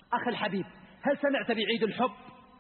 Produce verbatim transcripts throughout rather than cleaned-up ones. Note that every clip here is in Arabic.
أخي الحبيب، هل سمعت بعيد الحب؟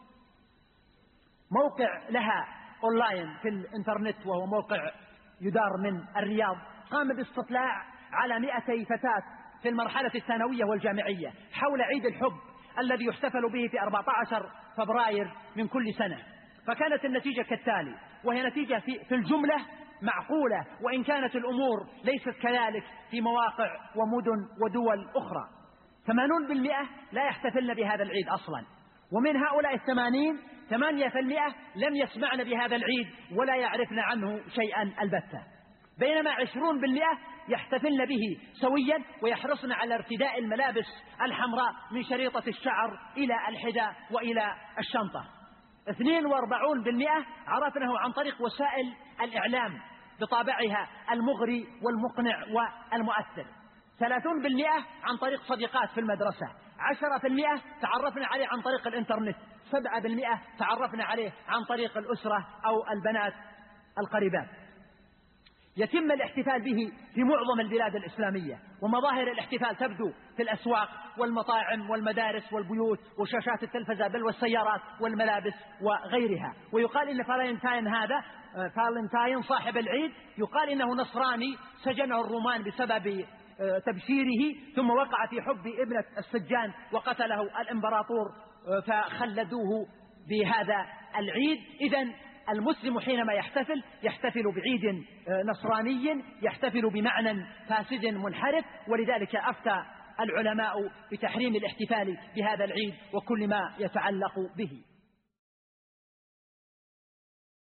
موقع لها أونلاين في الإنترنت، وهو موقع يدار من الرياض، قام باستطلاع على مئتي فتاة في المرحلة الثانوية والجامعية حول عيد الحب الذي يحتفل به في أربعة عشر فبراير من كل سنة. فكانت النتيجة كالتالي، وهي نتيجة في, في الجملة معقولة، وإن كانت الأمور ليست كذلك في مواقع ومدن ودول أخرى. ثمانون بالمئة لا يحتفلن بهذا العيد أصلا، ومن هؤلاء الثمانين ثمانية في المئة لم يسمعن بهذا العيد ولا يعرفن عنه شيئا البتة، بينما عشرون بالمئة يحتفلن به سويا ويحرصن على ارتداء الملابس الحمراء من شريطة الشعر إلى الحذاء وإلى الشنطة. اثنين واربعون بالمئة عرفنه عن طريق وسائل الإعلام بطابعها المغري والمقنع والمؤثر. ثلاثون بالمئة عن طريق صديقات في المدرسة. عشرة بالمئة تعرفنا عليه عن طريق الإنترنت. سبعة بالمئة تعرفنا عليه عن طريق الأسرة أو البنات القريبات. يتم الاحتفال به في معظم البلاد الإسلامية، ومظاهر الاحتفال تبدو في الأسواق والمطاعم والمدارس والبيوت وشاشات التلفزة بل والسيارات والملابس وغيرها. ويقال إن فالنتاين هذا فالنتاين صاحب العيد يقال إنه نصراني سجنه الرومان بسبب تبشيره، ثم وقع في حب ابنة السجان وقتله الإمبراطور فخلدوه بهذا العيد. إذن المسلم حينما يحتفل يحتفل بعيد نصراني، يحتفل بمعنى فاسد منحرف، ولذلك أفتى العلماء بتحريم الاحتفال بهذا العيد وكل ما يتعلق به.